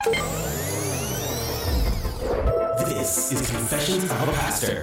This is Confessions of a Pastor,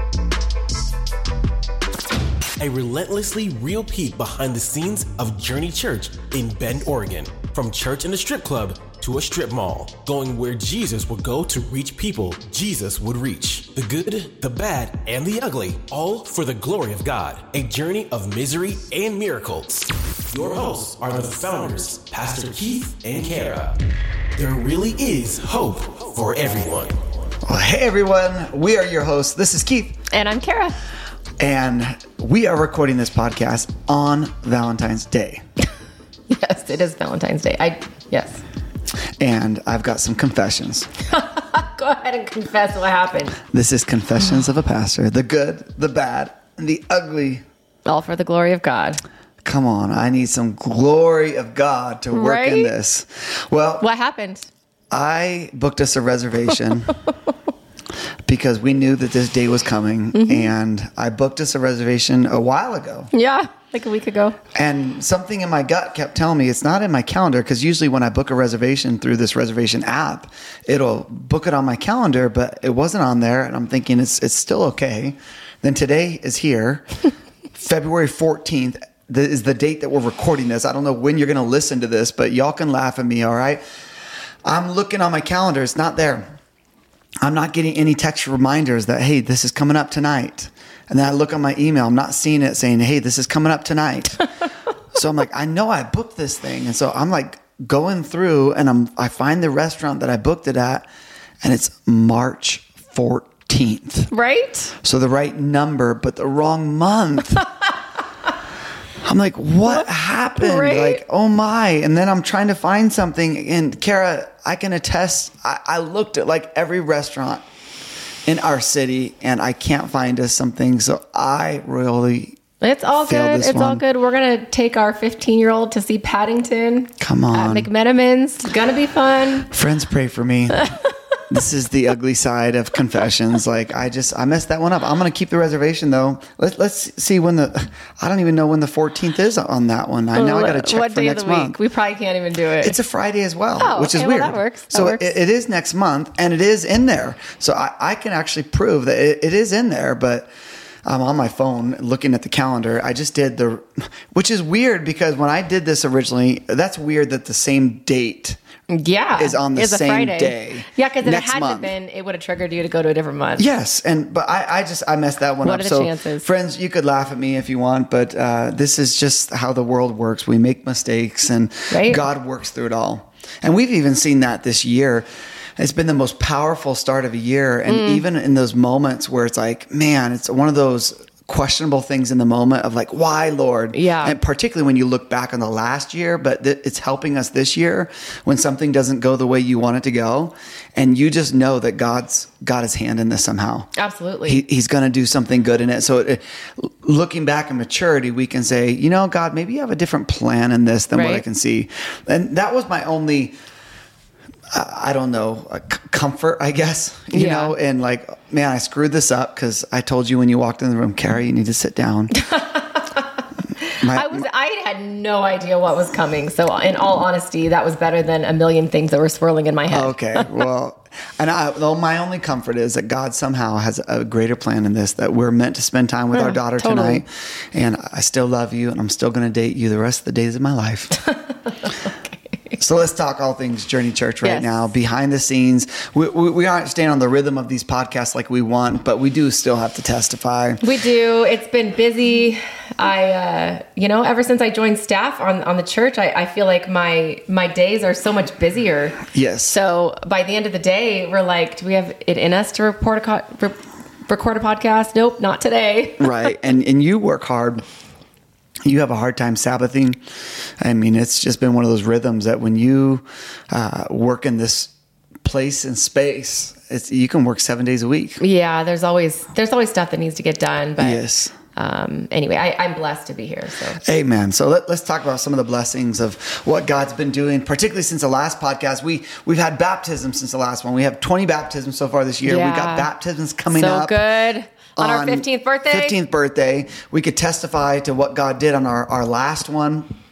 a relentlessly real peek behind the scenes of Journey Church in Bend, Oregon. From church in a strip club to a strip mall, going where Jesus would go to reach people Jesus would reach. The good, the bad, and the ugly, all for the glory of God. A journey of misery and miracles. Your hosts are the founders, Pastor Keith and Kara. There really is hope for everyone. Well, hey everyone, we are your hosts. This is Keith. And I'm Kara. And we are recording this podcast on Valentine's Day. Yes, it is Valentine's Day. Yes. And I've got some confessions. Go ahead and confess what happened. This is Confessions of a Pastor. The good, the bad, and the ugly. All for the glory of God. Come on, I need some glory of God to work in this. Well, what happened? I booked us a reservation because we knew that this day was coming, and I booked us a reservation a while ago. Yeah, like a week ago. And something in my gut kept telling me it's not in my calendar, because usually when I book a reservation through this reservation app, it'll book it on my calendar, but it wasn't on there, and I'm thinking it's still okay. Then today is here, February 14th. Is the date that we're recording this. I don't know when you're going to listen to this, but y'all can laugh at me, all right? I'm looking on my calendar. It's not there. I'm not getting any text reminders that, hey, this is coming up tonight. And then I look on my email. I'm not seeing it saying, hey, this is coming up tonight. So I'm like, I know I booked this thing. And so I'm like going through, and I find the restaurant that I booked it at, and it's March 14th. Right? So the right number, but the wrong month. I'm like, what happened? Right? Like, oh my. And then I'm trying to find something. And Kara, I can attest, I looked at like every restaurant in our city, and I can't find us something. So I really It's all good. It's all good. We're going to take our 15-year-old to see Paddington. Come on. At McMenamins. It's going to be fun. Friends, pray for me. This is the ugly side of confessions. Like, I messed that one up. I'm going to keep the reservation though. Let's see I don't even know when the 14th is on that one. I got to check what for day next of the month. week? We probably can't even do it. It's a Friday as well, which is well, weird. that works. So it is next month, and it is in there. So I can actually prove that it is in there, but I'm on my phone looking at the calendar. I just did which is weird, because when I did this originally, that's weird that the same date is on the same Friday. day. Yeah, because if it hadn't month. been, it would have triggered you to go to a different month. Yes, but I messed that one up. What are the chances? Friends, you could laugh at me if you want, but this is just how the world works. We make mistakes, and God works through it all. And we've even seen that this year. It's been the most powerful start of a year. And even in those moments where it's like, man, it's one of those questionable things in the moment of like, why, Lord? Yeah. And particularly when you look back on the last year, but it's helping us this year when something doesn't go the way you want it to go. And you just know that God's got his hand in this somehow. Absolutely. He's going to do something good in it. So looking back in maturity, we can say, God, maybe you have a different plan in this than what I can see. And that was my only, I don't know, comfort, I guess, you know, and like, man, I screwed this up because I told you when you walked in the room, Carrie, you need to sit down. I had no idea what was coming. So in all honesty, that was better than a million things that were swirling in my head. Okay. Well, my only comfort is that God somehow has a greater plan in this, that we're meant to spend time with our daughter tonight. And I still love you, and I'm still going to date you the rest of the days of my life. So let's talk all things Journey Church right now. Behind the scenes, we aren't staying on the rhythm of these podcasts like we want, but we do still have to testify. We do. It's been busy. Ever since I joined staff on the church, I feel like my days are so much busier. Yes. So by the end of the day, we're like, do we have it in us to record a podcast? Nope, not today. Right. And you work hard. You have a hard time Sabbathing. I mean, it's just been one of those rhythms that when you work in this place and space, you can work 7 days a week. Yeah, there's always stuff that needs to get done. But yes. Anyway, I'm blessed to be here. So. Amen. So let's talk about some of the blessings of what God's been doing, particularly since the last podcast. We've had baptisms since the last one. We have 20 baptisms so far this year. Yeah. We've got baptisms coming up. So good. On our 15th birthday? 15th birthday. We could testify to what God did on our last one.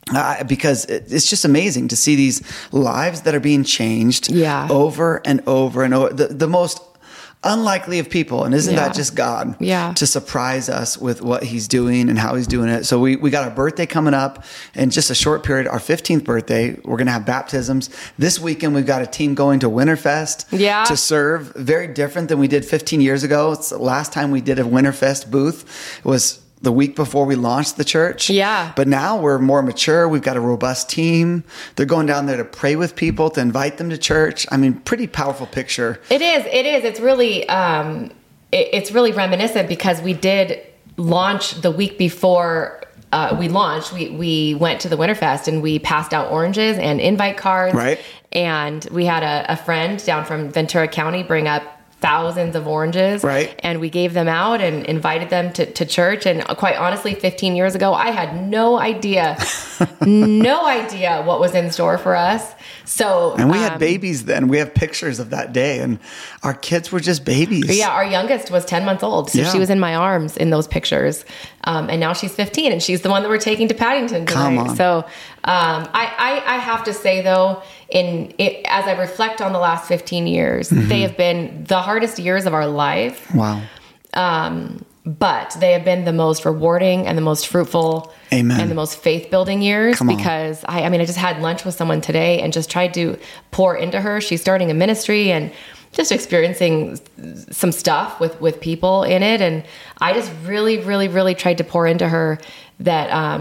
Because it's just amazing to see these lives that are being changed over and over and over. The most unlikely of people. And isn't that just God to surprise us with what he's doing and how he's doing it? So we got our birthday coming up in just a short period, our 15th birthday. We're going to have baptisms. This weekend, we've got a team going to Winterfest to serve. Very different than we did 15 years ago. It's the last time we did a Winterfest booth. It was the week before we launched the church. Yeah. But now we're more mature. We've got a robust team. They're going down there to pray with people, to invite them to church. I mean, pretty powerful picture. It is. It's really, it's really reminiscent because we did launch the week before we launched. We went to the Winterfest and we passed out oranges and invite cards. Right. And we had a friend down from Ventura County bring up thousands of oranges. Right. And we gave them out and invited them to church. And quite honestly, 15 years ago, I had no idea what was in store for us. So, and we had babies then. We have pictures of that day, and our kids were just babies. Yeah, our youngest was 10 months old. So she was in my arms in those pictures. And now she's 15, and she's the one that we're taking to Paddington tonight. Come on. So I have to say, though, as I reflect on the last 15 years, they have been the hardest years of our life. Wow. But they have been the most rewarding and the most fruitful and the most faith-building years. Because I just had lunch with someone today and just tried to pour into her. She's starting a ministry and just experiencing some stuff with people in it. And I just really, really, really tried to pour into her that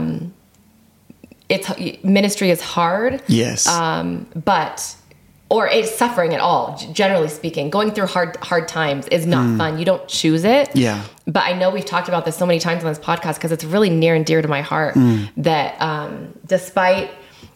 ministry is hard. Yes. Or it's suffering at all, generally speaking. Going through hard times is not fun. You don't choose it. Yeah. But I know we've talked about this so many times on this podcast because it's really near and dear to my heart that despite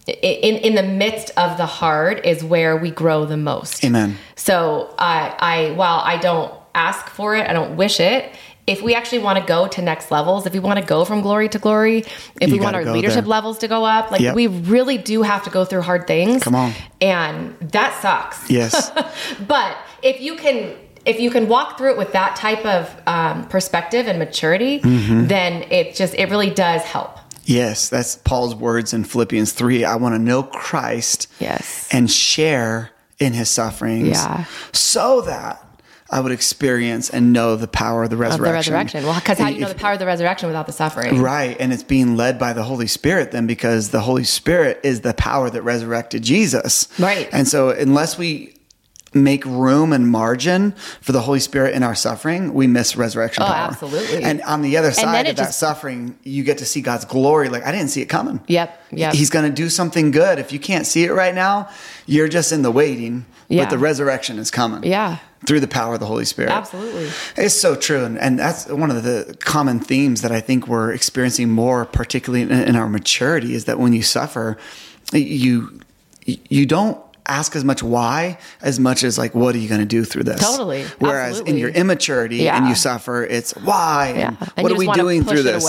in the midst of the hard is where we grow the most. Amen. So while I don't ask for it, I don't wish it. If we actually want to go to next levels, if we want to go from glory to glory, if we want our leadership levels to go up, we really do have to go through hard things. Come on. And that sucks. Yes. But if you can walk through it with that type of perspective and maturity, then it really does help. Yes, that's Paul's words in Philippians 3. I want to know Christ and share in his sufferings so that I would experience and know the power of the resurrection. Well, because how do you know the power of the resurrection without the suffering? Right. And it's being led by the Holy Spirit then, because the Holy Spirit is the power that resurrected Jesus. Right. And so unless we make room and margin for the Holy Spirit in our suffering, we miss resurrection power. Absolutely. And on the other side of that suffering, you get to see God's glory. Like, I didn't see it coming. Yep. He's going to do something good. If you can't see it right now, you're just in the waiting, but the resurrection is coming. Yeah. Through the power of the Holy Spirit. Absolutely. It's so true. And that's one of the common themes that I think we're experiencing more, particularly in our maturity, is that when you suffer, you don't ask as much why as much as like, what are you going to do through this? Totally. Whereas Absolutely. in your immaturity and you suffer, it's why and what are we doing through this?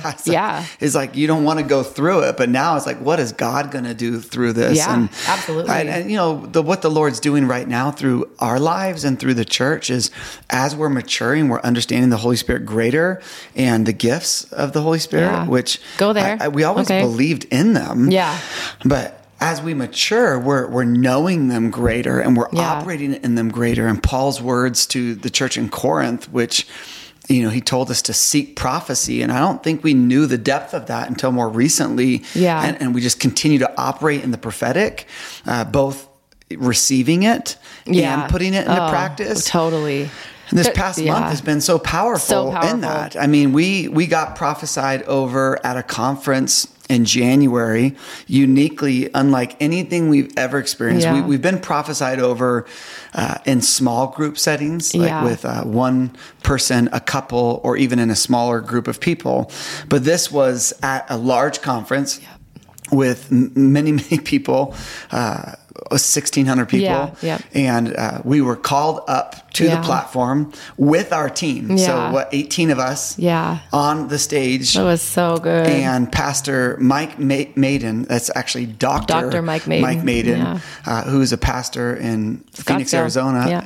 It's like you don't want to go through it, but now it's like, what is God going to do through this? Yeah, absolutely. And you know, what the Lord's doing right now through our lives and through the church is, as we're maturing, we're understanding the Holy Spirit greater and the gifts of the Holy Spirit, which go there. We always believed in them. Yeah. But as we mature, we're knowing them greater and we're operating in them greater. And Paul's words to the church in Corinth, which, you know, he told us to seek prophecy. And I don't think we knew the depth of that until more recently. Yeah. And we just continue to operate in the prophetic, both receiving it and putting it into practice. Totally. And this past month has been so powerful in that. I mean, we got prophesied over at a conference in January, uniquely unlike anything we've ever experienced. We've been prophesied over in small group settings, like with one person, a couple, or even in a smaller group of people. But this was at a large conference with many, many people 1,600 people. And we were called up to the platform with our team. So 18 of us on the stage. That was so good. And Pastor Mike Maiden, that's actually Dr. Mike Maiden, who's a pastor in Phoenix, Arizona.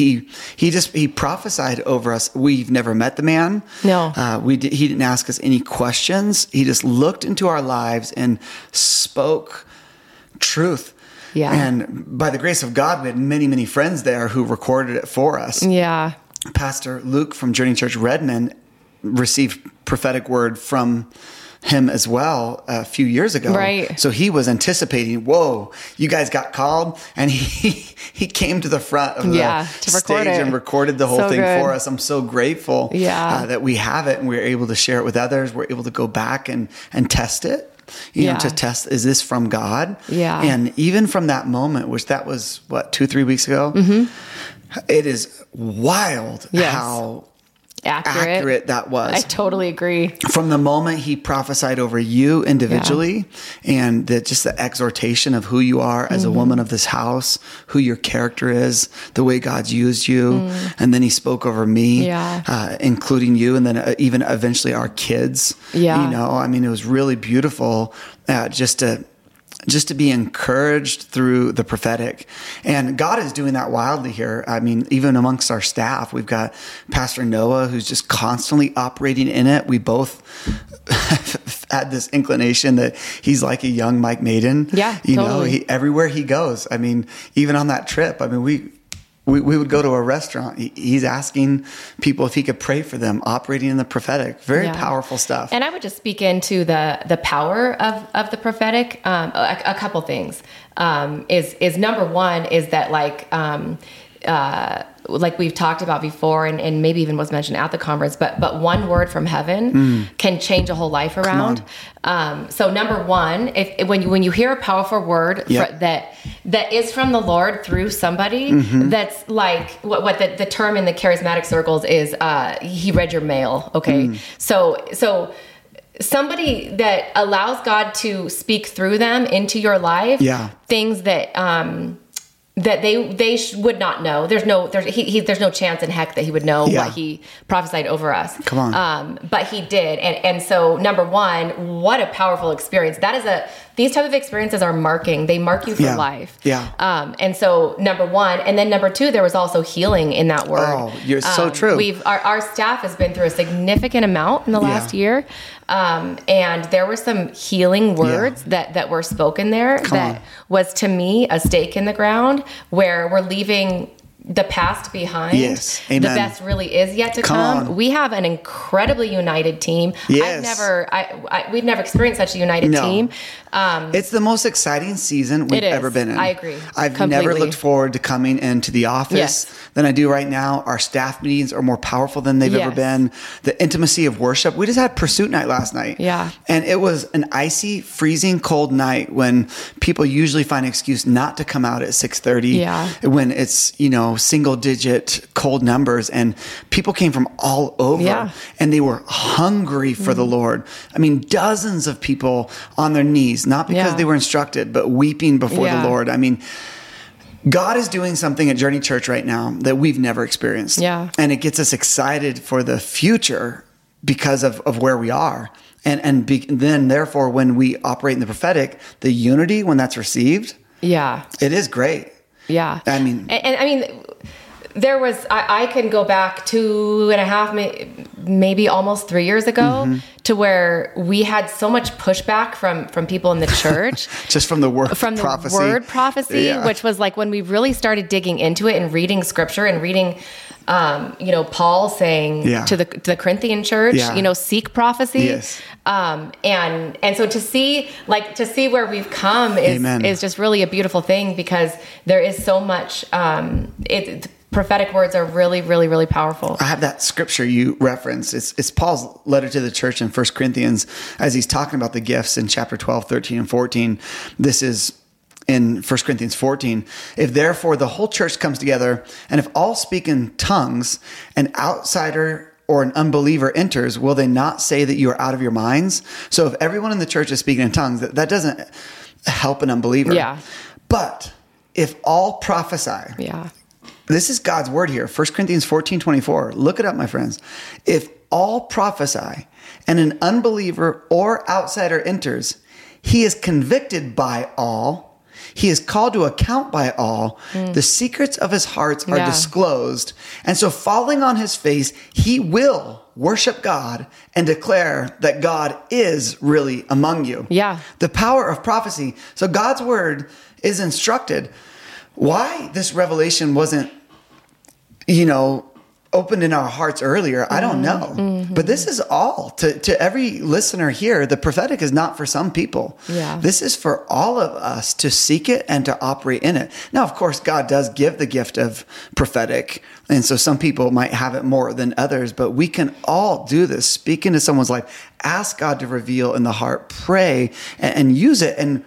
He prophesied over us. We've never met the man. No. He didn't ask us any questions. He just looked into our lives and spoke truth. Yeah. And by the grace of God, we had many, many friends there who recorded it for us. Yeah. Pastor Luke from Journey Church Redmond received prophetic word from him as well a few years ago. Right. So he was anticipating, whoa, you guys got called. And he came to the front of the stage and recorded the whole thing for us. I'm so grateful that we have it and we're able to share it with others. We're able to go back and test it. You know, to test, is this from God? Yeah. And even from that moment, which that was, 2-3 weeks ago, it is wild how accurate that was. I totally agree. From the moment he prophesied over you individually and just the exhortation of who you are as a woman of this house, who your character is, the way God's used you. And then he spoke over me, including you. And then even eventually our kids, you know, I mean, it was really beautiful just to be encouraged through the prophetic. And God is doing that wildly here. I mean, even amongst our staff, we've got Pastor Noah, who's just constantly operating in it. We both had this inclination that he's like a young Mike Maiden. Yeah, you know, everywhere he goes. I mean, even on that trip, I mean, we would go to a restaurant. He's asking people if he could pray for them, operating in the prophetic. Very powerful stuff. And I would just speak into the power of the prophetic. A couple things is number one is that like we've talked about before, and maybe even was mentioned at the conference, but one word from heaven can change a whole life around. So number one, when you hear a powerful word that is from the Lord through somebody, that's like what the term in the charismatic circles is, he read your mail. Okay. So somebody that allows God to speak through them into your life, things that they would not know. There's no chance in heck that he would know what he prophesied over us. Come on. But he did. And so number one, what a powerful experience. These type of experiences are marking. They mark you for life. Yeah. And so number one, and then number two, there was also healing in that word. Oh, you're so true. Our staff has been through a significant amount in the last year. And there were some healing words that were spoken there was to me a stake in the ground where we're leaving the past behind. Yes. Amen. The best really is yet to come. We have an incredibly united team. Yes. We've never experienced such a united team. It's the most exciting season we've ever been in. I agree. I've never looked forward to coming into the office than I do right now. Our staff meetings are more powerful than they've ever been. The intimacy of worship. We just had Pursuit Night last night. Yeah. And it was an icy, freezing cold night when people usually find an excuse not to come out at 6:30 when it's, single digit cold numbers, and people came from all over and they were hungry for the Lord. I mean, dozens of people on their knees, not because they were instructed, but weeping before the Lord. I mean, God is doing something at Journey Church right now that we've never experienced. Yeah. And it gets us excited for the future because of where we are. And then therefore, when we operate in the prophetic, the unity, when that's received, it is great. Yeah. I mean, there was, I can go back 2.5, maybe almost 3 years ago to where we had so much pushback from people in the church. Just from the word prophecy. Which was like when we really started digging into it and reading scripture and reading, Paul saying to the Corinthian church, seek prophecy. Yes. And so to see where we've come is just really a beautiful thing, because there is so much, prophetic words are really, really, really powerful. I have that scripture you referenced. It's Paul's letter to the church in 1 Corinthians as he's talking about the gifts in chapter 12, 13, and 14. This is in 1 Corinthians 14. If therefore the whole church comes together, and if all speak in tongues, an outsider or an unbeliever enters, will they not say that you are out of your minds? So if everyone in the church is speaking in tongues, that doesn't help an unbeliever. Yeah. But if all prophesy. Yeah. This is God's word here. 1 Corinthians 14:24. Look it up, my friends. If all prophesy and an unbeliever or outsider enters, he is convicted by all. He is called to account by all. The secrets of his hearts are disclosed. And so falling on his face, he will worship God and declare that God is really among you. Yeah. The power of prophecy. So God's word is instructed. Why this revelation wasn't, opened in our hearts earlier, I don't know. But this is all to every listener here. The prophetic is not for some people. Yeah. This is for all of us to seek it and to operate in it. Now, of course, God does give the gift of prophetic. And so some people might have it more than others, but we can all do this. Speak into someone's life, ask God to reveal in the heart, pray and use it. And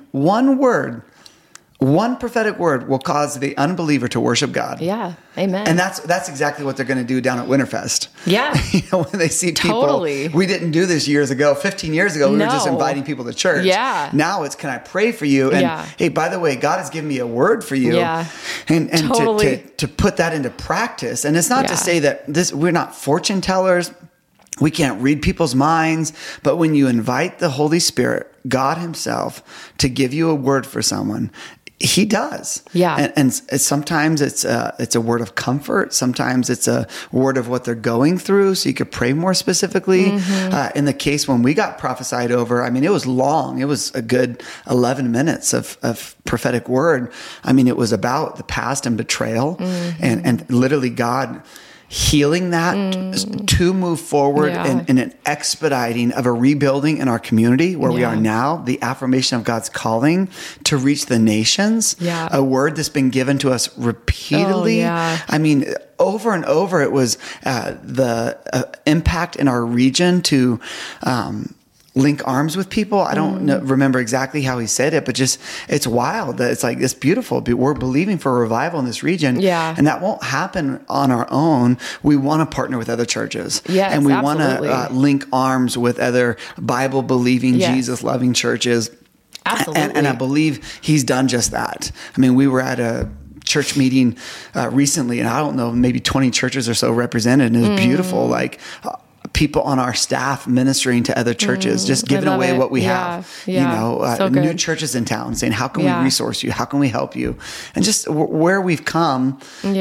one prophetic word will cause the unbeliever to worship God. Yeah. Amen. And that's exactly what they're going to do down at Winterfest. Yeah. When they see people. Totally. We didn't do this years ago. 15 years ago, we were just inviting people to church. Yeah. Now it's, can I pray for you? And hey, by the way, God has given me a word for you. Yeah. And totally. to put that into practice. And it's not to say that we're not fortune tellers. We can't read people's minds, but when you invite the Holy Spirit, God himself, to give you a word for someone, he does. Yeah. And sometimes it's a word of comfort. Sometimes it's a word of what they're going through. So you could pray more specifically. In the case when we got prophesied over, it was long. It was a good 11 minutes of prophetic word. It was about the past and betrayal and literally God healing that to move forward in an expediting of a rebuilding in our community where we are now, the affirmation of God's calling to reach the nations, a word that's been given to us repeatedly. Over and over, it was the impact in our region to link arms with people. I don't remember exactly how he said it, but just, it's wild that it's like, it's beautiful. We're believing for a revival in this region. Yeah. And that won't happen on our own. We want to partner with other churches. Yes, and we want to link arms with other Bible believing, Jesus loving churches. Absolutely. And I believe he's done just that. We were at a church meeting recently, and I don't know, maybe 20 churches or so represented, and it was beautiful. People on our staff ministering to other churches, just giving away what we have. So new churches in town saying, how can we resource you? How can we help you? And just where we've come,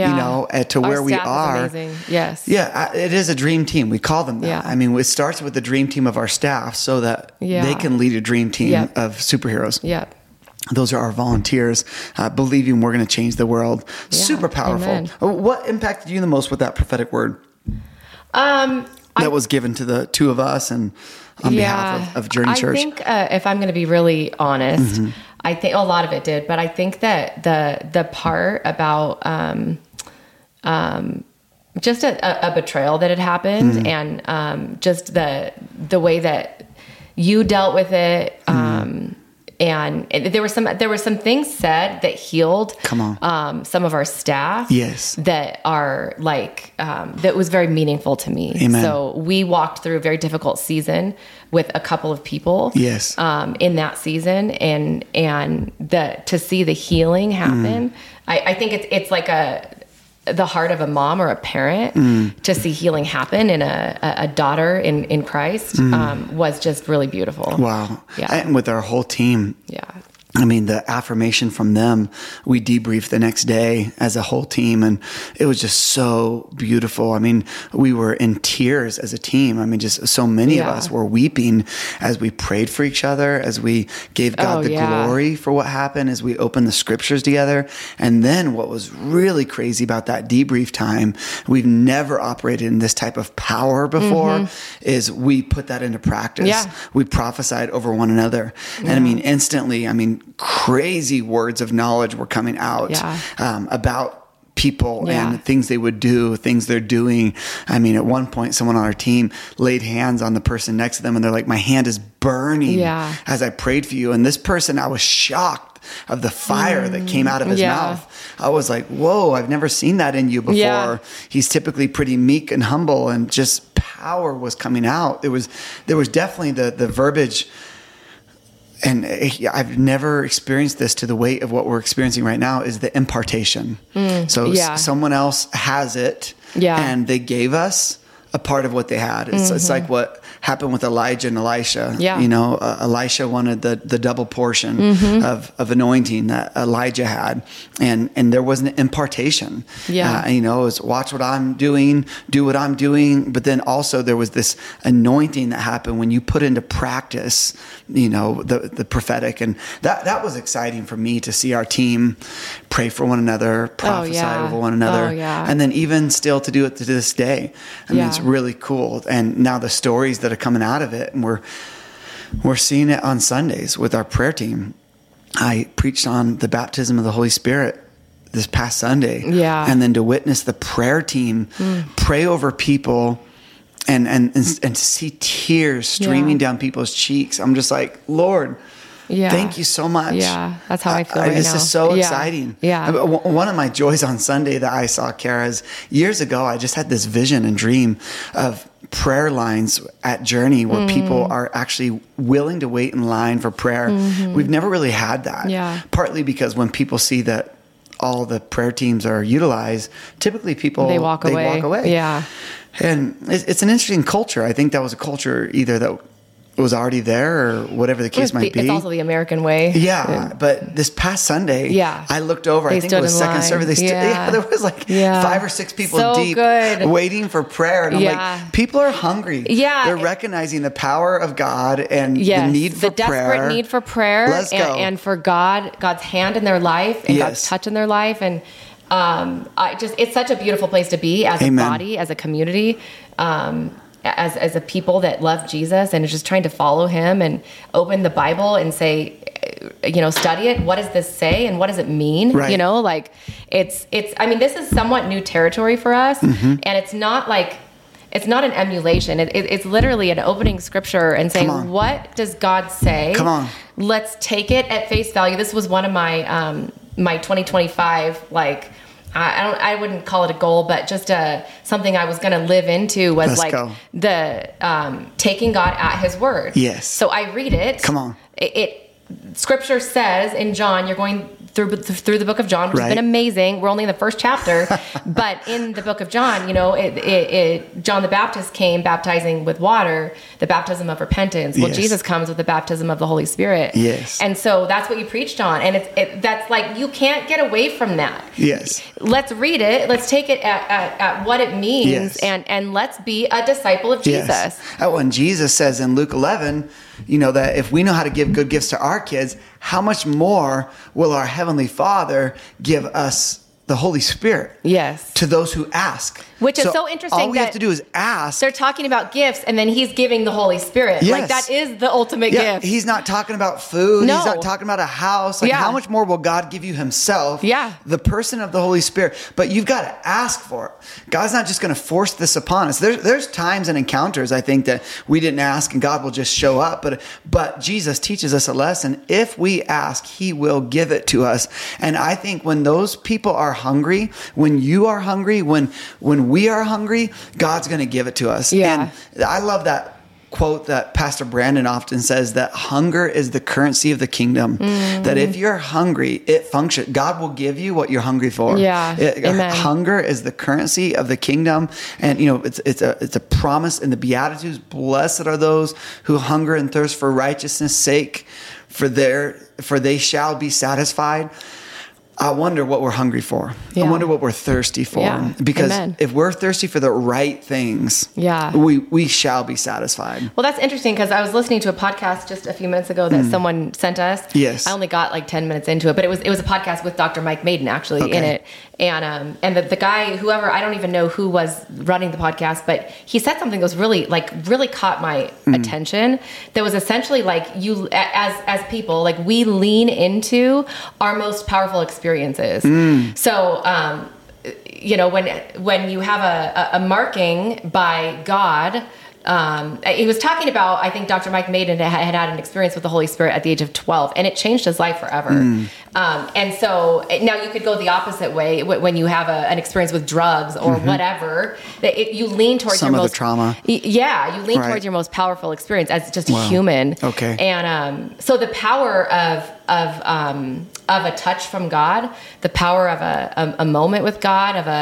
to where we are. Is amazing. Yes. Yeah, it is a dream team. We call them that. Yeah. It starts with the dream team of our staff so that they can lead a dream team of superheroes. Yep. Those are our volunteers, believing we're going to change the world. Yeah. Super powerful. Amen. What impacted you the most with that prophetic word? That was given to the two of us and on behalf of Journey Church. I think if I'm going to be really honest, I think a lot of it did, but I think that the part about just a betrayal that had happened and just the way that you dealt with it. And there were some things said that healed some of our staff. Yes. That are that was very meaningful to me. Amen. So we walked through a very difficult season with a couple of people. Yes. In that season and to see the healing happen, I think it's like the heart of a mom or a parent to see healing happen in a daughter in Christ was just really beautiful. Wow. Yeah. And with our whole team. Yeah. The affirmation from them, we debriefed the next day as a whole team, and it was just so beautiful. We were in tears as a team. Just so many of us were weeping as we prayed for each other, as we gave God the glory for what happened, as we opened the scriptures together. And then what was really crazy about that debrief time, we've never operated in this type of power before, is we put that into practice. Yeah. We prophesied over one another. And instantly, crazy words of knowledge were coming out about people and things they would do, things they're doing. At one point, someone on our team laid hands on the person next to them, and they're like, my hand is burning as I prayed for you. And this person, I was shocked of the fire that came out of his mouth. I was like, whoa, I've never seen that in you before. Yeah. He's typically pretty meek and humble, and just power was coming out. There was definitely the verbiage and I've never experienced this to the weight of what we're experiencing right now, is the impartation. So someone else has it, and they gave us a part of what they had. It's like what happened with Elijah and Elisha. You know, Elisha wanted the double portion of anointing that Elijah had, and there was an impartation. You know, it was watch what I'm doing, do what I'm doing, but then also there was this anointing that happened when you put into practice, you know, the prophetic, and that was exciting for me to see our team pray for one another, prophesy over one another, and then even still to do it to this day. I mean, it's really cool. And now the stories that are coming out of it, and we're seeing it on Sundays with our prayer team. I preached on the baptism of the Holy Spirit this past Sunday. And then to witness the prayer team pray over people and to see tears streaming down people's cheeks. I'm just like, Lord, thank you so much. That's how I feel right this now. This is so exciting. One of my joys on Sunday that I saw, Kara, is years ago, I just had this vision and dream of prayer lines at Journey where people are actually willing to wait in line for prayer. We've never really had that. Partly because when people see that all the prayer teams are utilized, typically they walk away. And it's an interesting culture. I think that was a culture either that was already there or whatever the case might be. It's also the American way. But this past Sunday, I looked over, I think it was second service. There was like 5 or 6 people deep waiting for prayer. And I'm like, people are hungry. They're recognizing the power of God and the need for prayer. The desperate need for prayer. Let's go. And for God's hand in their life and God's touch in their life. And it's such a beautiful place to be as a body, as a community. As a people that love Jesus and is just trying to follow him and open the Bible and say, you know, study it. What does this say? And what does it mean? You know, like I mean, this is somewhat new territory for us, and it's not an emulation. It's literally an opening scripture and saying, what does God say? Come on. Let's take it at face value. This was one of my, my 2025, like, I wouldn't call it a goal, but just something I was going to live into was the taking God at his word. So I read it. Come on. Scripture says in John, you're going through the book of John, which has been amazing. We're only in the first chapter, but in the book of John, you know, John the Baptist came baptizing with water, the baptism of repentance. Well, Jesus comes with the baptism of the Holy Spirit. And so that's what you preached on. And that's like, you can't get away from that. Let's read it. Let's take it at what it means and let's be a disciple of Jesus. When Jesus says in Luke 11, you know, that if we know how to give good gifts to our kids, how much more will our Heavenly Father give us the Holy Spirit to those who ask? Which is so interesting. All we have to do is ask. They're talking about gifts, and then he's giving the Holy Spirit. Like, that is the ultimate gift. He's not talking about food. He's not talking about a house. Like, how much more will God give you himself? The person of the Holy Spirit. But you've got to ask for it. God's not just going to force this upon us. There's times and encounters, I think, that we didn't ask, and God will just show up. But Jesus teaches us a lesson. If we ask, he will give it to us. And I think when those people are hungry, when you are hungry, when we are hungry, God's going to give it to us. And I love that quote that Pastor Brandon often says, that hunger is the currency of the kingdom. That if you're hungry, it functions. God will give you what you're hungry for. Hunger is the currency of the kingdom. And, you know, it's a promise in the Beatitudes. Blessed are those who hunger and thirst for righteousness' sake, for they shall be satisfied. I wonder what we're hungry for. I wonder what we're thirsty for. Because if we're thirsty for the right things, we shall be satisfied. Well, that's interesting, because I was listening to a podcast just a few minutes ago that someone sent us. I only got like 10 minutes into it, but it was a podcast with Dr. Mike Maiden actually in it. And the guy, whoever, I don't even know who was running the podcast, but he said something that was really caught my attention. That was essentially like, you, as people, like, we lean into our most powerful experiences. So, you know, when you have a marking by God he was talking about, I think Dr. Mike Maiden had an experience with the Holy Spirit at the age of 12, and it changed his life forever. And so now you could go the opposite way when you have an experience with drugs or whatever. You lean towards some of the trauma. Yeah, you lean towards your most powerful experience as just a human. Okay. And so the power of a touch from God, the power of a moment with God, of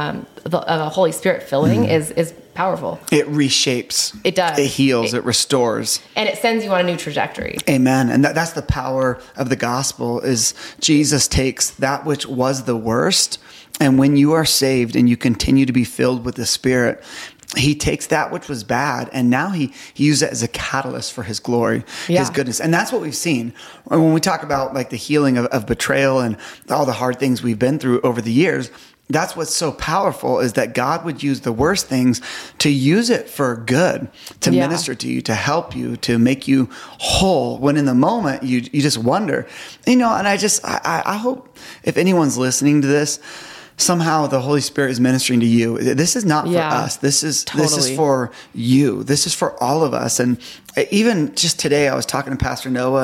a Holy Spirit filling is powerful. It reshapes. It does. It heals. It restores. And it sends you on a new trajectory. Amen. And that's the power of the gospel, is Jesus takes that which was the worst, and when you are saved and you continue to be filled with the Spirit, he takes that which was bad, and now he uses it as a catalyst for his glory, his goodness. And that's what we've seen. When we talk about like the healing of betrayal and all the hard things we've been through over the years, that's what's so powerful, is that God would use the worst things to use it for good, to minister to you, to help you, to make you whole, when in the moment you just wonder, and I hope if anyone's listening to this, somehow the Holy Spirit is ministering to you. This is not for us. This is for you. This is for all of us. And even just today, I was talking to Pastor Noah,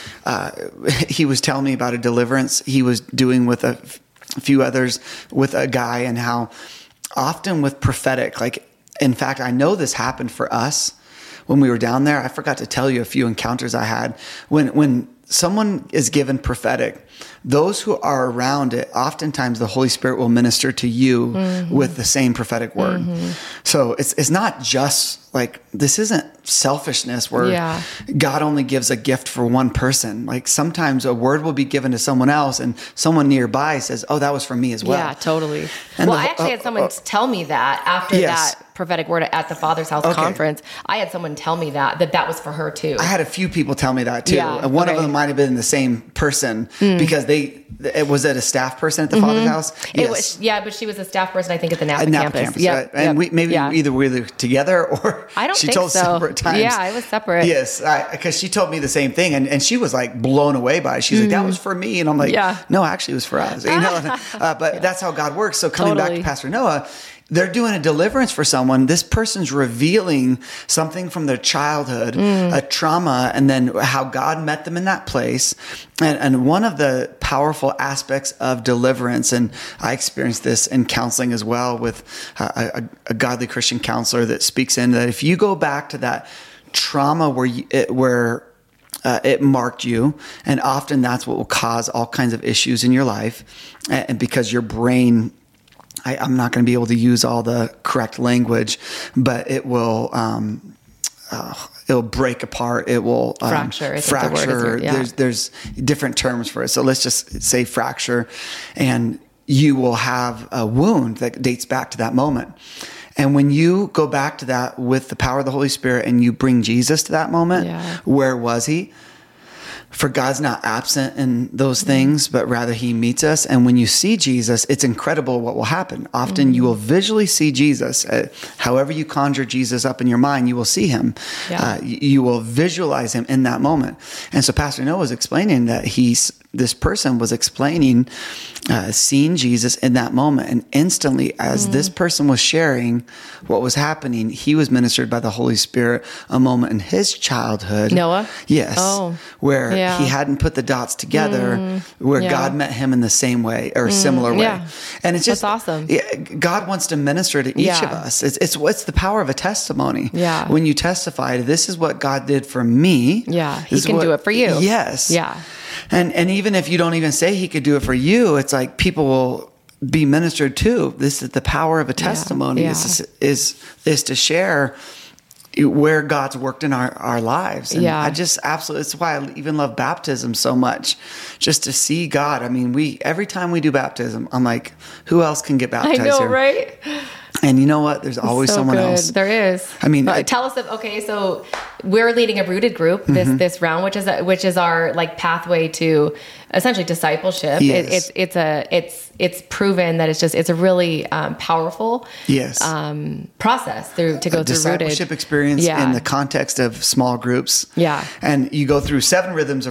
and he was telling me about a deliverance he was doing with a few others, with a guy, and how often with prophetic, like, in fact, I know this happened for us when we were down there. I forgot to tell you a few encounters I had when someone is given prophetic, those who are around it, oftentimes the Holy Spirit will minister to you with the same prophetic word. So it's not just like, this isn't selfishness where God only gives a gift for one person. Like, sometimes a word will be given to someone else, and someone nearby says, "Oh, that was for me as well." Yeah, totally. And I actually had someone tell me that after that prophetic word at the Father's House conference. I had someone tell me that was for her too. I had a few people tell me that too. And one of them might have been the same person, because was it a staff person at the Father's House? Yes. But she was a staff person, I think, at the Napa campus. Right? And we either we were together, or I don't she think told so. separate times. Yeah, it was separate. Yes, because she told me the same thing, and she was like blown away by it. She's like, "That was for me," and I'm like, "No, actually, it was for us." But that's how God works. So coming back to Pastor Noah, they're doing a deliverance for someone. This person's revealing something from their childhood, a trauma, and then how God met them in that place. And one of the powerful aspects of deliverance, and I experienced this in counseling as well with a godly Christian counselor that speaks in that if you go back to that trauma where it marked you, and often that's what will cause all kinds of issues in your life, and because your brain, I'm not going to be able to use all the correct language, but it will it'll break apart. It will fracture. There's different terms for it. So let's just say fracture, and you will have a wound that dates back to that moment. And when you go back to that with the power of the Holy Spirit, and you bring Jesus to that moment, where was he? For God's not absent in those things, but rather he meets us. And when you see Jesus, it's incredible what will happen. Often you will visually see Jesus. However you conjure Jesus up in your mind, you will see him. You will visualize him in that moment. And so Pastor Noah was explaining that this person was explaining seeing Jesus in that moment. And instantly, as this person was sharing what was happening, he was ministered by the Holy Spirit a moment in his childhood. Noah? Yes. Where he hadn't put the dots together, where God met him in the same way or similar way. And it's just that's awesome. God wants to minister to each of us. It's the power of a testimony. When you testify, this is what God did for me. He can do it for you. Yes. And even if you don't even say he could do it for you, it's like people will be ministered to. This is the power of a testimony is to share where God's worked in our lives. And I just absolutely, it's why I even love baptism so much, just to see God. I mean, every time we do baptism, I'm like, who else can get baptized I know, here? right? And you know what? There's always someone else. There is. I mean, tell us. So we're leading a rooted group this round, which is our like pathway to essentially discipleship. Yes. It's proven that it's a really powerful process to go through discipleship rooted experience in the context of small groups. And you go through 7 rhythms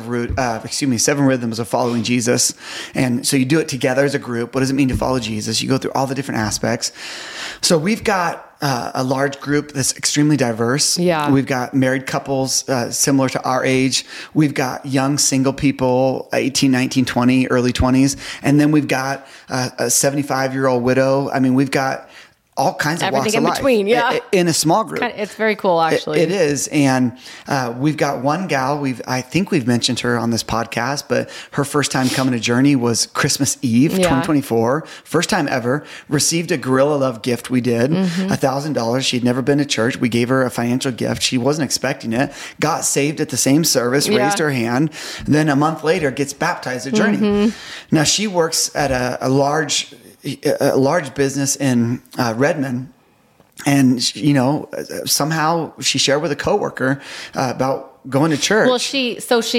of following Jesus. And so you do it together as a group. What does it mean to follow Jesus? You go through all the different aspects. So we've got a large group that's extremely diverse. Yeah. We've got married couples similar to our age. We've got young single people, 18, 19, 20, early 20s. And then we've got a 75-year-old widow. I mean, we've got all kinds of walks of life. Everything in between, yeah. In a small group. It's very cool, actually. It is. And we've got one gal, I think we've mentioned her on this podcast, but her first time coming to Journey was Christmas Eve, 2024. First time ever. Received a Gorilla Love gift we did, $1,000. She'd never been to church. We gave her a financial gift. She wasn't expecting it. Got saved at the same service, raised her hand. Then a month later gets baptized at Journey. Now she works at a large business in Redmond, and somehow she shared with a coworker about going to church. Well, she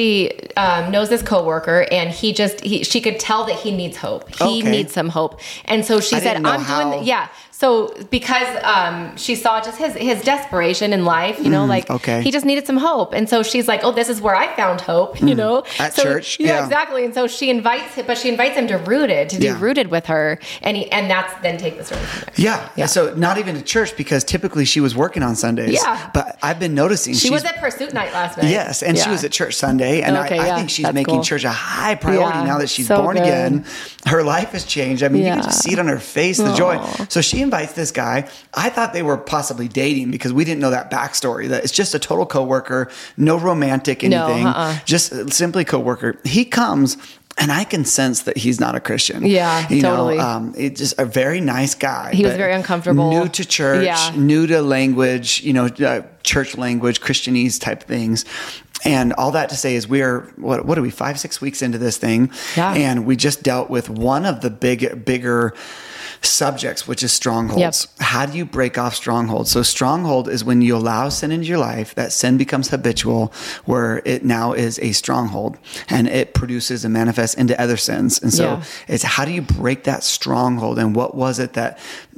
knows this coworker, and she could tell that he needs hope. He needs some hope, and so she said, "I'm doing." So because she saw just his desperation in life, he just needed some hope. And so she's like, oh, this is where I found hope, At church. Yeah, exactly. And so she invites him to Rooted, to do Rooted with her. And that's then take the story from there. Yeah. So not even to church, because typically she was working on Sundays. Yeah. But I've been noticing she was at Pursuit Night last night. Yes. And she was at church Sunday. And I think she's making church a high priority now that she's born again. Her life has changed. I mean, you can just see it on her face, the joy. So she invites this guy. I thought they were possibly dating because we didn't know that backstory, that it's just a total coworker, no romantic anything, just simply coworker. He comes, and I can sense that he's not a Christian. Yeah, totally. It's just a very nice guy. He was very uncomfortable. New to church, new to language, church language, Christianese type things. And all that to say is we're, what are we, 5-6 weeks into this thing? Yeah. And we just dealt with one of the bigger subjects, which is strongholds. Yep. How do you break off strongholds? So stronghold is when you allow sin into your life, that sin becomes habitual, where it now is a stronghold, and it produces and manifests into other sins. And so it's how do you break that stronghold? And what was it that,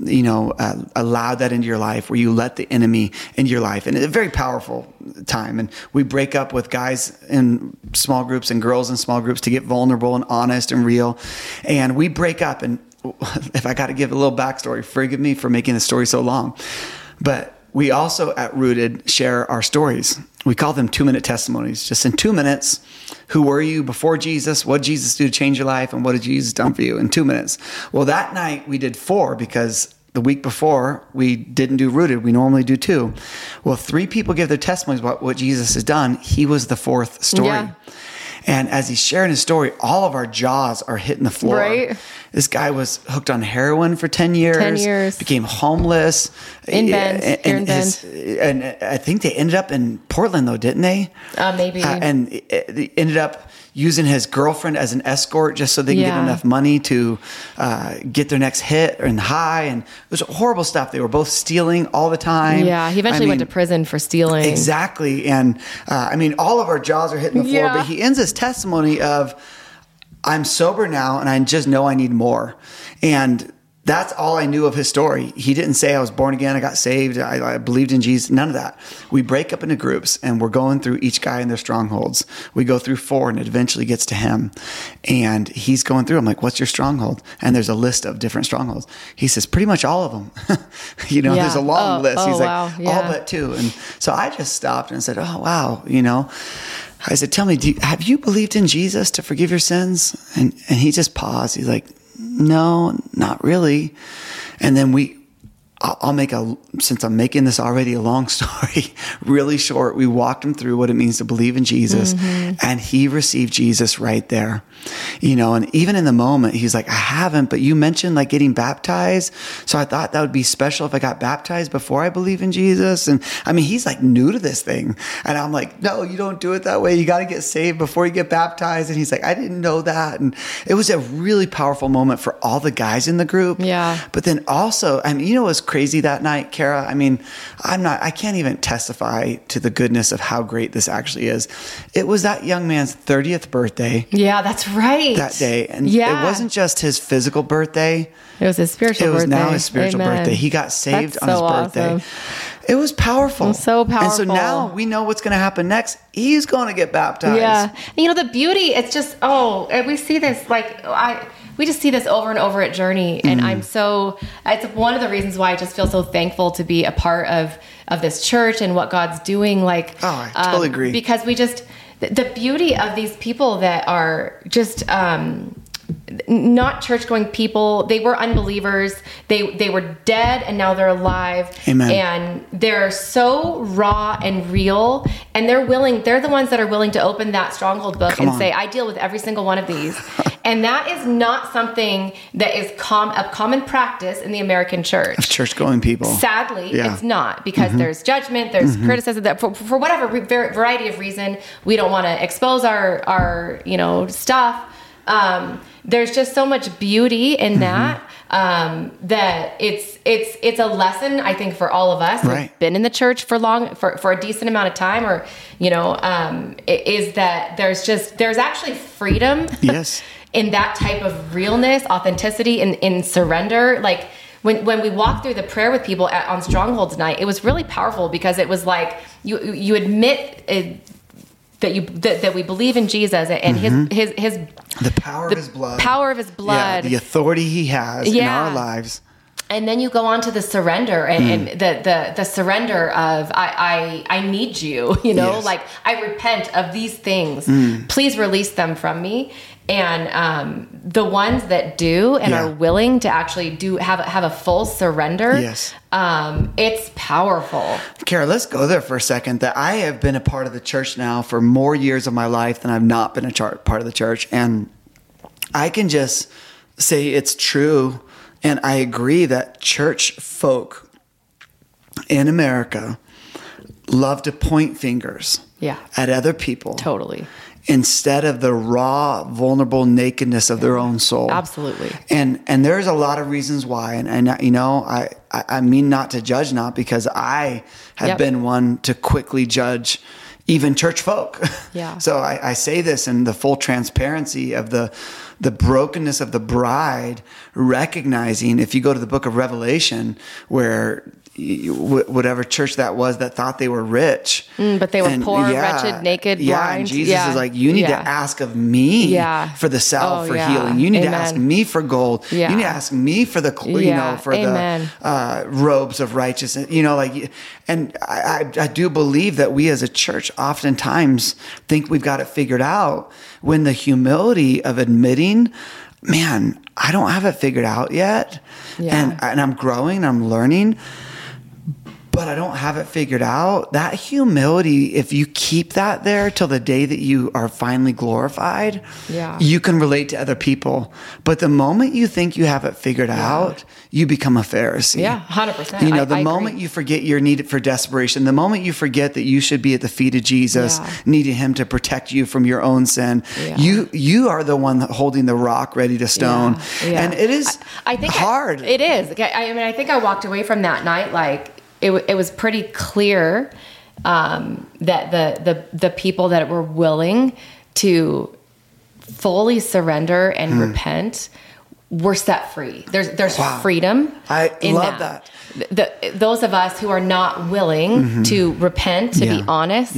allowed that into your life, where you let the enemy into your life? And it's a very powerful time. And we break up with guys in small groups and girls in small groups to get vulnerable and honest and real. And we break up, and if I got to give a little backstory, forgive me for making the story so long, but we also at Rooted share our stories. We call them 2-minute testimonies. Just in 2 minutes, who were you before Jesus? What did Jesus do to change your life? And what did Jesus done for you in 2 minutes? Well, that night we did 4 because the week before we didn't do Rooted. We normally do 2. Well, 3 people give their testimonies about what Jesus has done. He was the 4th story. Yeah. And as he's sharing his story, all of our jaws are hitting the floor. Right. This guy was hooked on heroin for 10 years. Became homeless. In Bend. And I think they ended up in Portland, though, didn't they? Maybe. And they ended up using his girlfriend as an escort just so they can get enough money to get their next hit and high. And it was horrible stuff. They were both stealing all the time. Yeah, he eventually went to prison for stealing. Exactly. And all of our jaws are hitting the floor. But he ends his testimony of, I'm sober now and I just know I need more. And that's all I knew of his story. He didn't say I was born again, I got saved, I believed in Jesus, none of that. We break up into groups and we're going through each guy and their strongholds. We go through 4 and it eventually gets to him. And he's going through, I'm like, what's your stronghold? And there's a list of different strongholds. He says, pretty much all of them. There's a long list. He's like, all but 2. And so I just stopped and said, oh, wow, I said, tell me, have you believed in Jesus to forgive your sins? And he just paused. He's like, no, not really. And then since I'm making this already a long story, really short, we walked him through what it means to believe in Jesus. And he received Jesus right there. And even in the moment, he's like, I haven't, but you mentioned like getting baptized. So I thought that would be special if I got baptized before I believe in Jesus. And he's like new to this thing. And I'm like, no, you don't do it that way. You got to get saved before you get baptized. And he's like, I didn't know that. And it was a really powerful moment for all the guys in the group. Yeah. But then also, it was crazy that night, Kara. I can't even testify to the goodness of how great this actually is. It was that young man's 30th birthday. Yeah, that's right. That day. And it wasn't just his physical birthday. It was his spiritual birthday. It was now his spiritual birthday. He got saved on his birthday. Awesome. It was powerful. It was so powerful. And so now we know what's going to happen next. He's going to get baptized. Yeah. The beauty, it's just, we see this, like, we just see this over and over at Journey. And it's one of the reasons why I just feel so thankful to be a part of this church and what God's doing. Like, I totally agree. Because we just, the beauty of these people that are just, not church-going people. They were unbelievers. They were dead, and now they're alive. Amen. And they're so raw and real, and they're the ones that are willing to open that Stronghold book and say, I deal with every single one of these. And that is not something that is a common practice in the American church. Church-going people. Sadly, it's not, because there's judgment, there's criticism, that for whatever variety of reason, we don't want to expose our stuff. There's just so much beauty in that, that it's a lesson, I think, for all of us who've been in the church for a decent amount of time, or, is that there's actually freedom in that type of realness, authenticity, in surrender. Like, when we walked through the prayer with people on Strongholds night, it was really powerful, because it was like, you admit that we believe in Jesus and his the power of his blood. Power of his blood. The authority he has in our lives. And then you go on to the surrender and the surrender of I need you, like, I repent of these things. Please release them from me. And the ones that do and are willing to actually have a full surrender, it's powerful. Kara, let's go there for a second. That I have been a part of the church now for more years of my life than I've not been a part of the church. And I can just say it's true. And I agree that church folk in America love to point fingers at other people. Totally. Instead of the raw, vulnerable nakedness of their own soul. Absolutely. And there's a lot of reasons why. And I mean not to judge, not because I have been one to quickly judge even church folk. Yeah. So I say this in the full transparency of the brokenness of the bride, recognizing, if you go to the book of Revelation, where whatever church that was that thought they were rich, but they were poor, wretched, naked, blind. And Jesus is like, you need to ask of me for the salve for healing. You need to ask me for gold. You need to ask me for the the robes of righteousness. And I do believe that we as a church oftentimes think we've got it figured out, when the humility of admitting, man, I don't have it figured out yet, and I'm growing, I'm learning, but I don't have it figured out. That humility, if you keep that there till the day that you are finally glorified, you can relate to other people. But the moment you think you have it figured out, you become a Pharisee. Yeah, 100%. The moment you forget your need for desperation, the moment you forget that you should be at the feet of Jesus, needing him to protect you from your own sin, you are the one holding the rock ready to stone. And it is hard. It is. I think I walked away from that night like, it was pretty clear that the people that were willing to fully surrender and repent were set free. There's freedom. I love that. Those of us who are not willing to repent, to be honest,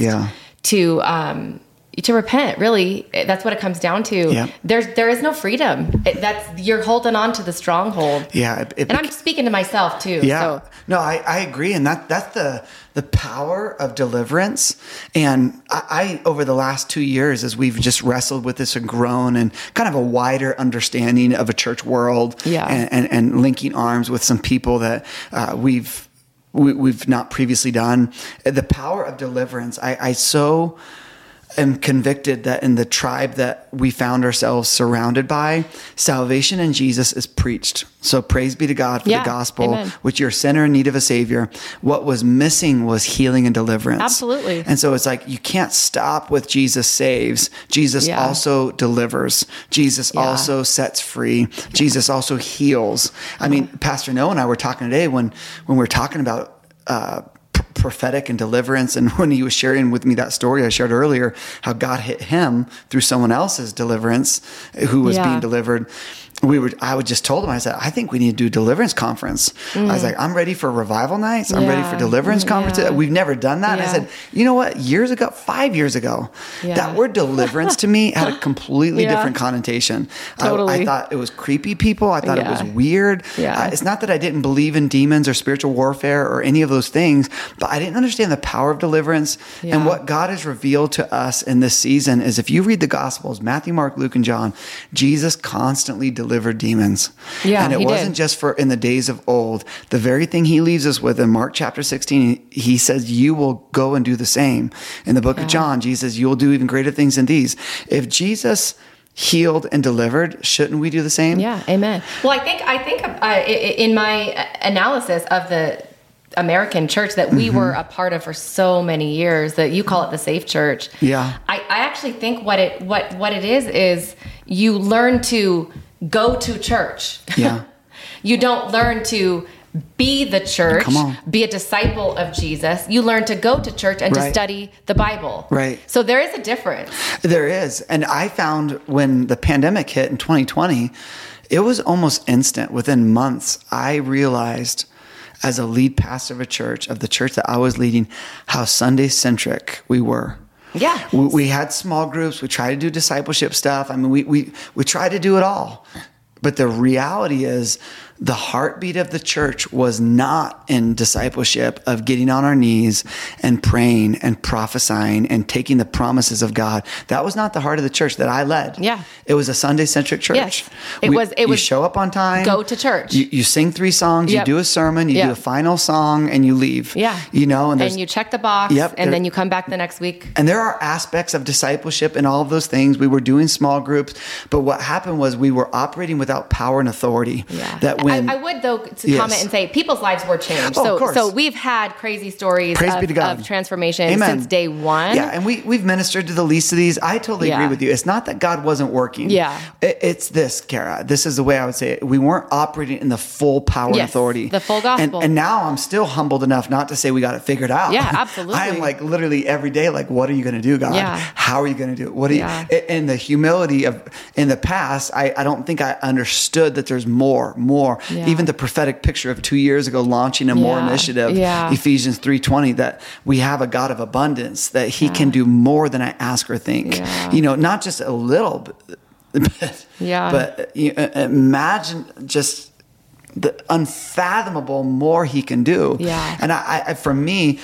to repent, really, that's what it comes down to. Yeah. There is no freedom. You're holding on to the stronghold. Yeah. And I'm speaking to myself too. Yeah. So. No, I agree. And that's the power of deliverance. And I over the last 2 years, as we've just wrestled with this and grown and kind of a wider understanding of a church world and linking arms with some people that we've not previously done, the power of deliverance, I so am convicted that in the tribe that we found ourselves surrounded by, salvation in Jesus is preached. So praise be to God for the gospel, which you're a sinner in need of a savior. What was missing was healing and deliverance. Absolutely. And so it's like, you can't stop with Jesus saves. Jesus also delivers. Jesus also sets free. Jesus also heals. I mean, Pastor Noah and I were talking today when we were talking about, prophetic and deliverance. And when he was sharing with me that story I shared earlier, how God hit him through someone else's deliverance who was being delivered. I would just told him, I said, I think we need to do a deliverance conference. I was like, I'm ready for revival nights. I'm ready for deliverance conferences. Yeah. We've never done that. Yeah. And I said, you know what? 5 years ago, that word deliverance to me had a completely different connotation. Totally. I thought it was creepy people. I thought it was weird. Yeah. It's not that I didn't believe in demons or spiritual warfare or any of those things, but I didn't understand the power of deliverance. And what God has revealed to us in this season is, if you read the Gospels, Matthew, Mark, Luke, and John, Jesus constantly delivered demons. Yeah, and it wasn't just for in the days of old. The very thing he leaves us with in Mark chapter 16, he says, you will go and do the same. In the book of John, Jesus says, you will do even greater things than these. If Jesus healed and delivered, shouldn't we do the same? Yeah, amen. Well, I think in my analysis of the American church that we were a part of for so many years, that you call it the safe church. Yeah. I actually think what it is you learn to go to church. Yeah. You don't learn to be the church, be a disciple of Jesus. You learn to go to church and to study the Bible. Right. So there is a difference. There is. And I found when the pandemic hit in 2020, it was almost instant. Within months, I realized, as a lead pastor of a church, of the church that I was leading, how Sunday-centric we were. Yeah. We had small groups. We tried to do discipleship stuff. I mean, we tried to do it all. But the reality is, the heartbeat of the church was not in discipleship of getting on our knees and praying and prophesying and taking the promises of God. That was not the heart of the church that I led. Yeah. It was a Sunday-centric church. Yes. It was you show up on time. Go to church. You sing 3 songs. Yep. You do a sermon. You do a final song, and you leave. Yeah. And you check the box. Yep, and then you come back the next week. And there are aspects of discipleship and all of those things. We were doing small groups, but what happened was we were operating without power and authority. Yeah. I would, though, comment and say people's lives were changed. So we've had crazy stories of transformation since day one. Yeah, and we've ministered to the least of these. I totally agree with you. It's not that God wasn't working. Yeah. It's this, Kara. This is the way I would say it. We weren't operating in the full power and authority. The full gospel. And now I'm still humbled enough not to say we got it figured out. Yeah, absolutely. I am like literally every day, like, what are you going to do, God? Yeah. How are you going to do it? What do you? And the humility of in the past, I don't think I understood that there's more. Yeah. Even the prophetic picture of 2 years ago launching a more initiative, Ephesians 3:20, that we have a God of abundance, that he can do more than I ask or think. Yeah. Not just a little bit, but imagine just the unfathomable more he can do. Yeah. And I for me,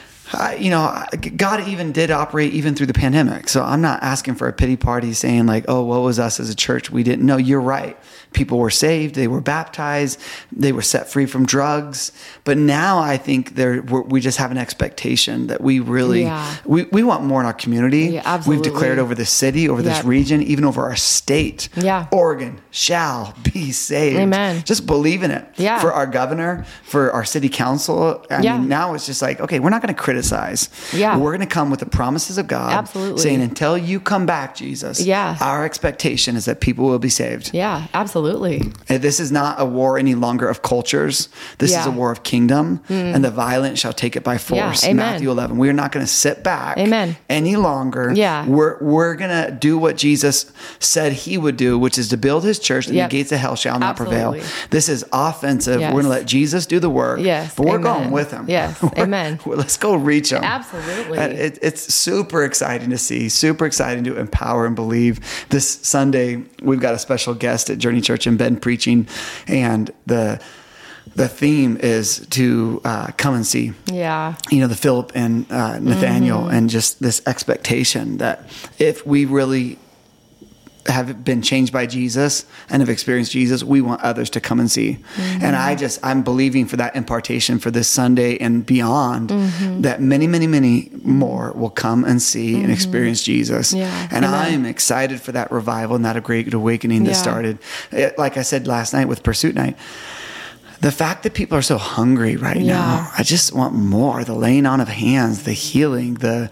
God even did operate even through the pandemic. So I'm not asking for a pity party saying like, oh, what was us as a church? We didn't know. You're right. People were saved. They were baptized. They were set free from drugs. But now I think we just have an expectation that we really, we want more in our community. Yeah, absolutely. We've declared over the city, over this region, even over our state. Yeah. Oregon shall be saved. Amen. Just believe in it. Yeah. For our governor, for our city council. I mean, now it's just like, okay, we're not going to criticize. Yeah. We're going to come with the promises of God. Absolutely. Saying, until you come back, Jesus, our expectation is that people will be saved. Yeah, absolutely. And this is not a war any longer of cultures. This is a war of kingdom, and the violent shall take it by force. Matthew 11. We're not going to sit back any longer. Yeah. We're going to do what Jesus said he would do, which is to build his church, and the gates of hell shall not prevail. This is offensive. Yes. We're going to let Jesus do the work, but we're going with him. Yes. Amen. Let's go reach him. Absolutely. And it's super exciting to see, super exciting to empower and believe. This Sunday, we've got a special guest at Journey Church in Bend preaching, and the theme is to come and see. Yeah. The Philip and Nathaniel, and just this expectation that if we really have been changed by Jesus and have experienced Jesus, we want others to come and see. And I'm believing for that impartation for this Sunday and beyond, that many, many, many more will come and see and experience Jesus. Yeah. And I'm excited for that revival and that great awakening that started. Like I said last night with Pursuit Night, the fact that people are so hungry right now, I just want more. The laying on of hands, the healing, the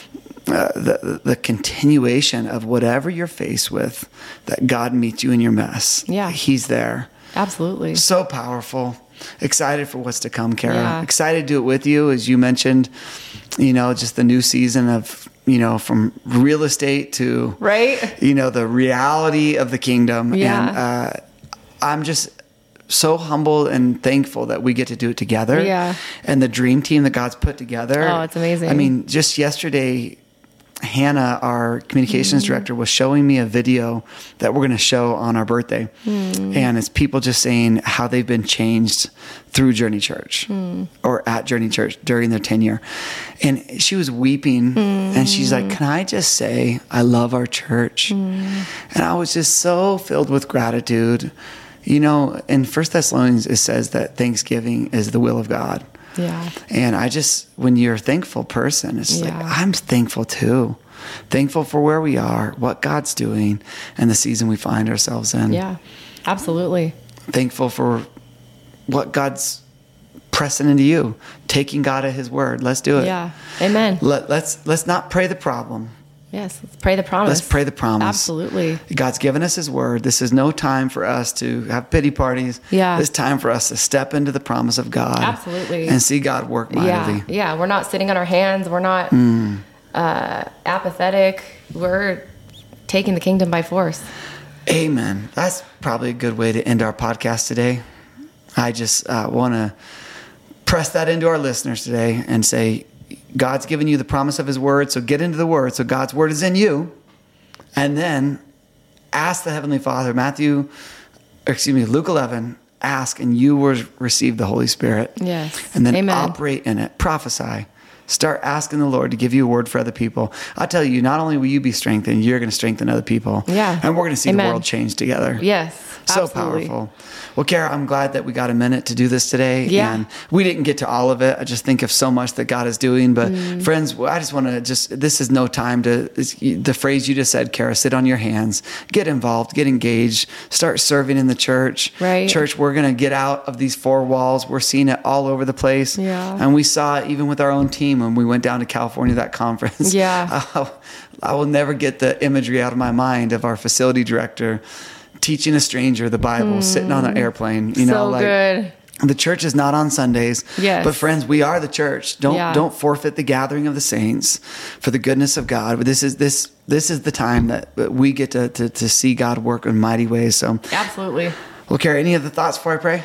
continuation of whatever you're faced with, that God meets you in your mess. Yeah. He's there. Absolutely. So powerful. Excited for what's to come, Kara. Yeah. Excited to do it with you. As you mentioned, just the new season of, from real estate to, the reality of the kingdom. Yeah. And I'm just so humbled and thankful that we get to do it together. Yeah. And the dream team that God's put together. Oh, it's amazing. I mean, just yesterday, Hannah, our communications director, was showing me a video that we're going to show on our birthday. And it's people just saying how they've been changed through Journey Church or at Journey Church during their tenure. And she was weeping and she's like, can I just say, I love our church. And I was just so filled with gratitude. You know, in 1 Thessalonians, it says that thanksgiving is the will of God. Yeah. And when you're a thankful person, it's like, I'm thankful too. Thankful for where we are, what God's doing, and the season we find ourselves in. Yeah, absolutely. Thankful for what God's pressing into you, taking God at his word. Let's do it. Yeah. Amen. Let's not pray the problem. Yes, let's pray the promise. Let's pray the promise. Absolutely. God's given us his word. This is no time for us to have pity parties. Yeah. It's time for us to step into the promise of God. Absolutely. And see God work mightily. Yeah. We're not sitting on our hands. We're not apathetic. We're taking the kingdom by force. Amen. That's probably a good way to end our podcast today. I just want to press that into our listeners today and say, God's given you the promise of his word, so get into the word. So God's word is in you. And then ask the Heavenly Father, Luke 11, ask and you will receive the Holy Spirit. Yes. And then Amen. Operate in it. Prophesy. Start asking the Lord to give you a word for other people. I'll tell you, not only will you be strengthened, you're going to strengthen other people. Yeah. And we're going to see Amen. the world change together. Yes. So absolutely. powerful. Well, Kara, I'm glad that we got a minute to do this today. Yeah. And we didn't get to all of it. I just think of so much that God is doing. But friends, I just want to this is no time the phrase you just said, Kara, sit on your hands, get involved, get engaged, start serving in the church. Right. Church, we're going to get out of these four walls. We're seeing it all over the place. Yeah. And we saw it even with our own team when we went down to California, that conference. Yeah. I will never get the imagery out of my mind of our facility director teaching a stranger the Bible, sitting on an airplane. Good. The church is not on Sundays. Yes. But friends, we are the church. Don't forfeit the gathering of the saints for the goodness of God. But this is the time that we get to see God work in mighty ways. So absolutely. Well, Carrie, any other thoughts before I pray?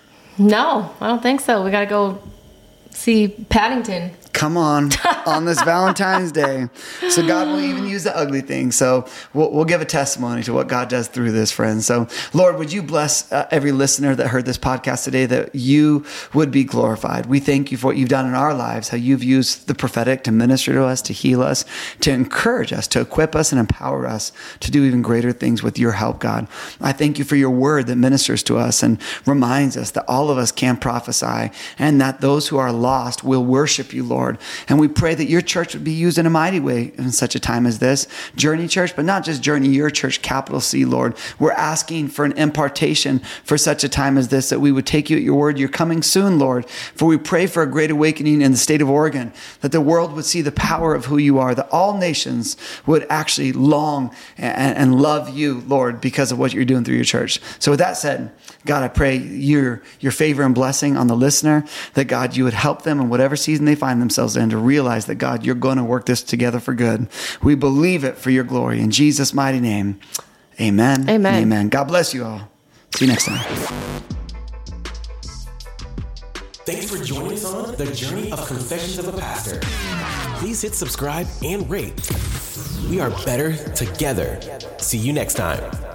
No, I don't think so. We got to go see Paddington. Come on this Valentine's Day. So God will even use the ugly things. So we'll give a testimony to what God does through this, friends. So Lord, would you bless every listener that heard this podcast today, that you would be glorified. We thank you for what you've done in our lives, how you've used the prophetic to minister to us, to heal us, to encourage us, to equip us and empower us to do even greater things with your help, God. I thank you for your word that ministers to us and reminds us that all of us can prophesy and that those who are lost will worship you, Lord. And we pray that your church would be used in a mighty way in such a time as this. Journey Church, but not just Journey, your church, capital C, Lord. We're asking for an impartation for such a time as this, that we would take you at your word. You're coming soon, Lord. For we pray for a great awakening in the state of Oregon, that the world would see the power of who you are, that all nations would actually long and love you, Lord, because of what you're doing through your church. So with that said, God, I pray your favor and blessing on the listener, that God, you would help them in whatever season they find themselves in to realize that, God, you're going to work this together for good. We believe it for your glory. In Jesus' mighty name, amen. Amen. Amen. God bless you all. See you next time. Thanks for joining us on the journey of Confessions of a Pastor. Please hit subscribe and rate. We are better together. See you next time.